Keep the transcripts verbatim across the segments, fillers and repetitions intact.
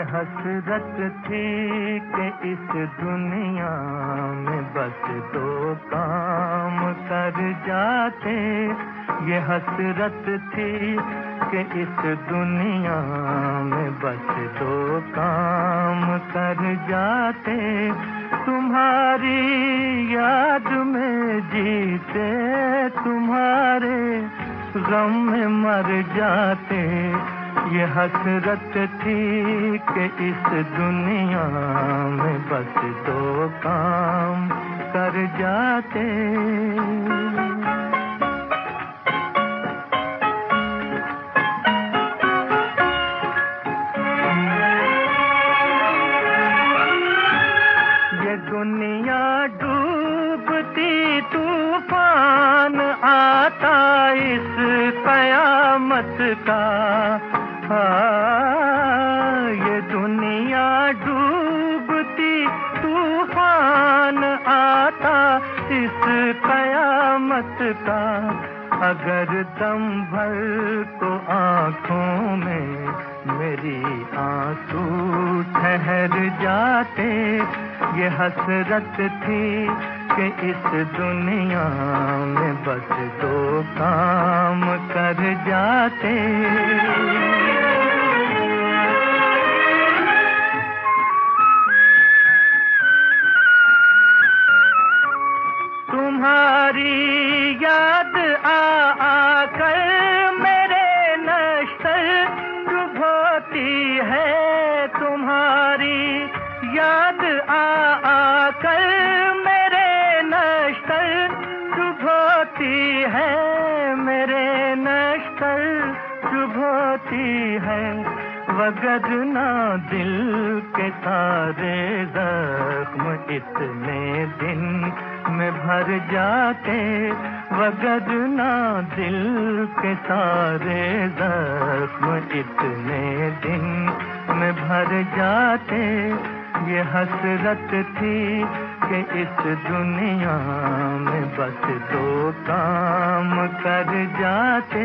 हसरत थी कि इस दुनिया में बस दो काम कर जाते। ये हसरत थी कि इस दुनिया में बस दो काम कर जाते। तुम्हारी याद में जीते, तुम्हारे गम में मर जाते। ये हसरत थी कि इस दुनिया में बस दो काम कर जाते। ये दुनिया डूबती, तूफान आता इस कयामत का। हाँ, ये दुनिया डूबती, तूफान आता इस कयामत का। अगर दम भर को आँखों में मेरी आंसू ठहर जाते। ये हसरत थी कि इस दुनिया में बस दो काम कर जाते। तुम्हारी याद आ आकर मेरे नश्तर डुबोती है। तुम्हारी याद आ आकर मेरे नश्तर डुबोती है, मेरे नश्तर डुबोती है। वगरना दिल के सारे जख्म इतने दिन में भर जाते। वगरना दिल के सारे जख्म इतने दिन में भर जाते। ये हसरत थी कि इस दुनिया में बस दो काम कर जाते।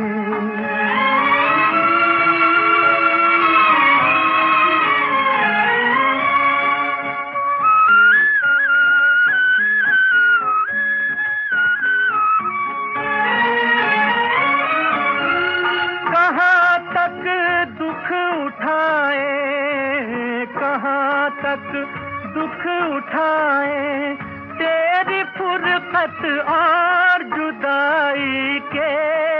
कहाँ तक दुख उठाए, कहाँ तक दुख उठाए, तेरी फुरकत और जुदाई के।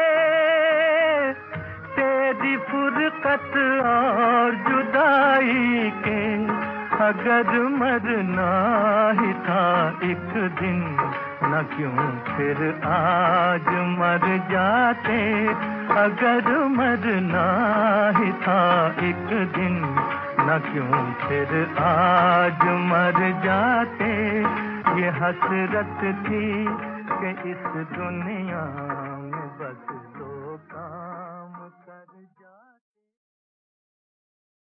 तेरी फुरकत और जुदाई के। अगर मरना ही था एक दिन, न क्यों फिर आज मर जाते। अगर मरना ही था एक दिन, न क्यों फिर आज मर जाते। ये हसरत थी कि इस दुनिया